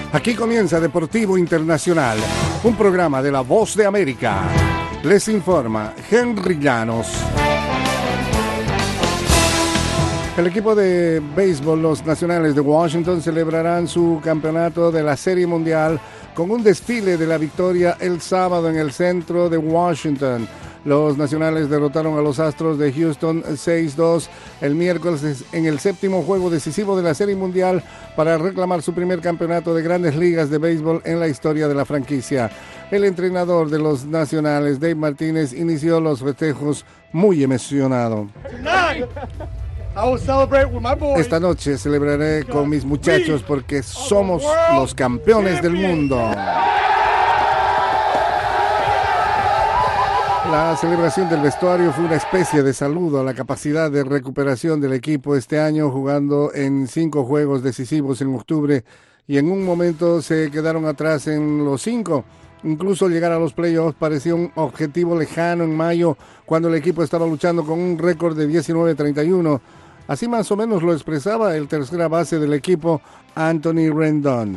Aquí comienza Deportivo Internacional, un programa de La Voz de América. Les informa Henry Llanos. El equipo de béisbol, los Nacionales de Washington, celebrarán su campeonato de la Serie Mundial con un desfile de la victoria el sábado en el centro de Washington. Los Nacionales derrotaron a los Astros de Houston 6-2 el miércoles en el séptimo juego decisivo de la Serie Mundial para reclamar su primer campeonato de Grandes Ligas de béisbol en la historia de la franquicia. El entrenador de los Nacionales, Dave Martínez, inició los festejos muy emocionado. Esta noche celebraré con mis muchachos porque somos los campeones del mundo. La celebración del vestuario fue una especie de saludo a la capacidad de recuperación del equipo este año, jugando en 5 juegos decisivos en octubre y en un momento se quedaron atrás en los 5. Incluso llegar a los playoffs parecía un objetivo lejano en mayo, cuando el equipo estaba luchando con un récord de 19-31. Así más o menos lo expresaba el tercera base del equipo, Anthony Rendon.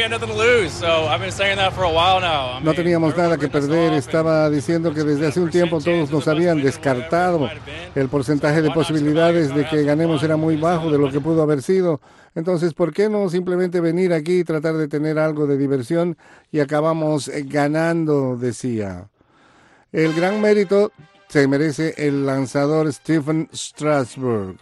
No teníamos nada que perder, estaba diciendo que desde hace un tiempo todos nos habían descartado. El porcentaje de posibilidades de que ganemos era muy bajo de lo que pudo haber sido. Entonces, ¿por qué no simplemente venir aquí y tratar de tener algo de diversión? Y acabamos ganando, decía. El gran mérito se merece el lanzador Stephen Strasburg.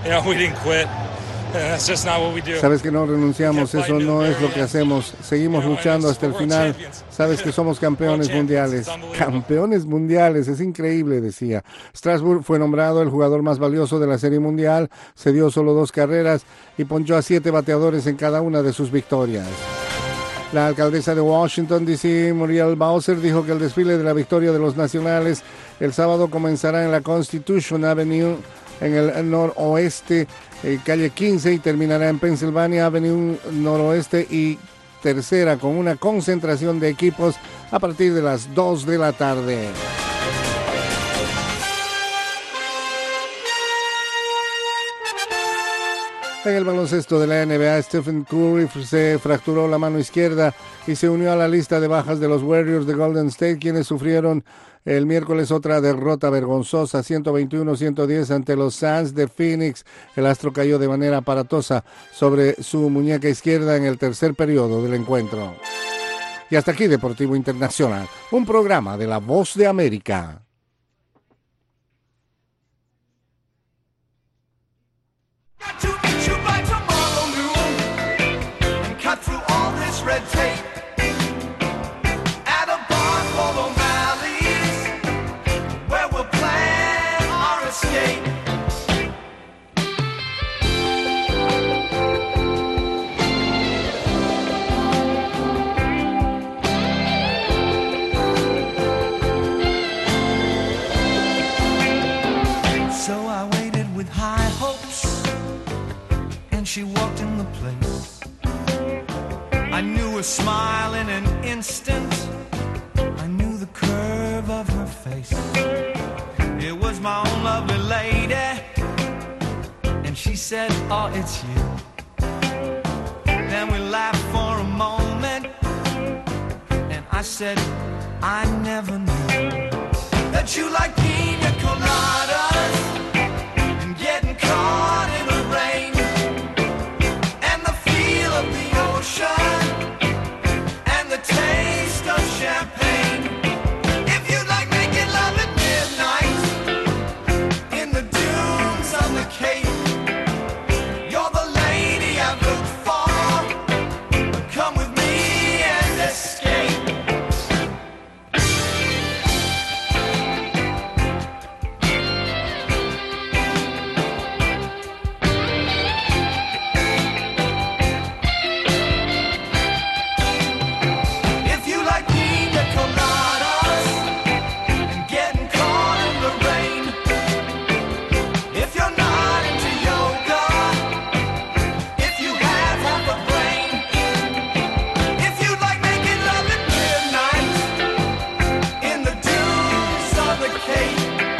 Sabes que no renunciamos, eso no es lo que hacemos. Seguimos luchando hasta el final. Sabes que somos campeones mundiales. Campeones mundiales, es increíble, decía. Strasburg fue nombrado el jugador más valioso de la Serie Mundial, se dio solo 2 carreras y ponchó a 7 bateadores en cada una de sus victorias. La alcaldesa de Washington, D.C., Muriel Bowser, dijo que el desfile de la victoria de los Nacionales el sábado comenzará en la Constitution Avenue, en el noroeste, calle 15, y terminará en Pennsylvania Avenue noroeste y tercera, con una concentración de equipos a partir de las 2 de la tarde. En el baloncesto de la NBA, Stephen Curry se fracturó la mano izquierda y se unió a la lista de bajas de los Warriors de Golden State, quienes sufrieron el miércoles otra derrota vergonzosa, 121-110 ante los Suns de Phoenix. El astro cayó de manera aparatosa sobre su muñeca izquierda en el tercer periodo del encuentro. Y hasta aquí Deportivo Internacional, un programa de La Voz de América. Red tape at a bar called O'Malley's, where we'll plan our escape. So I waited with high hopes, and she walked in the place. I knew her smile in an instant, I knew the curve of her face. It was my own lovely lady, and she said, oh, it's you. Then we laughed for a moment, and I said, I never knew that you like pina